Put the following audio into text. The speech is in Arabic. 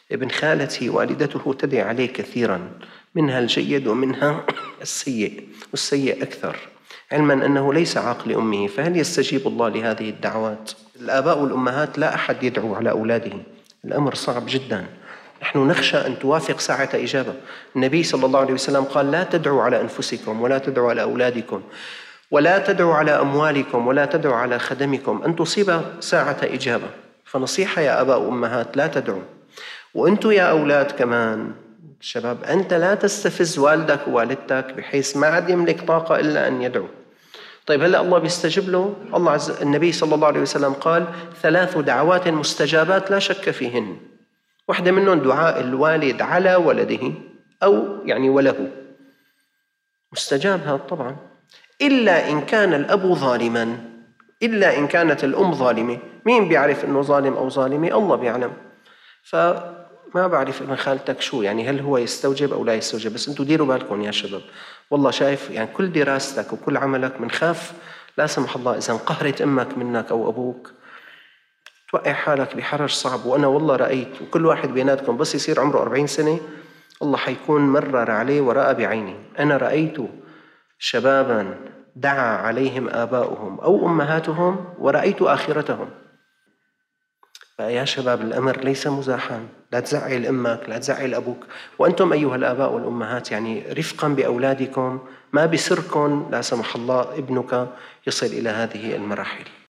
ابن خالتي والدته تدعي عليه كثيرا، منها الجيد ومنها السيء، والسيء أكثر، علما أنه ليس عاق لأمه، فهل يستجيب الله لهذه الدعوات؟ الآباء والأمهات لا أحد يدعو على أولاده، الأمر صعب جدا. نحن نخشى أن توافق ساعة إجابة. النبي صلى الله عليه وسلم قال: لا تدعوا على أنفسكم، ولا تدعوا على أولادكم، ولا تدعوا على أموالكم، ولا تدعوا على خدمكم، أن تصيب ساعة إجابة. فنصيحة يا آباء وأمهات: لا تدعوا. وأنتم يا أولاد كمان شباب، أنت لا تستفز والدك ووالدتك بحيث ما عاد يملك طاقة إلا أن يدعو. طيب هلأ الله بيستجيب له؟ النبي صلى الله عليه وسلم قال: 3 دعوات مستجابات لا شك فيهن. واحدة منهم دعاء الوالد على ولده أو وله، مستجاب هذا طبعا، إلا إن كان الأب ظالما، إلا إن كانت الأم ظالمة. مين بيعرف أنه ظالم أو ظالمة؟ الله بيعلم. فما بعرف ابن خالتك شو هل هو يستوجب أو لا يستوجب، بس أنتوا ديروا بالكم يا شباب. والله شايف كل دراستك وكل عملك منخاف لا سمح الله إذا انقهرت أمك منك أو أبوك توقع حالك بحرج صعب. وأنا والله رأيت، وكل واحد بيناتكم بس يصير عمره 40 سنة الله حيكون مرر عليه ورأى بعيني. أنا رأيت شبابا دعا عليهم آباؤهم أو أمهاتهم ورأيت آخرتهم. فيا شباب الأمر ليس مزاحا، لا تزعل أمك، لا تزعل أبوك. وأنتم أيها الآباء والأمهات رفقا بأولادكم، ما بسركم لا سمح الله ابنك يصل إلى هذه المراحل.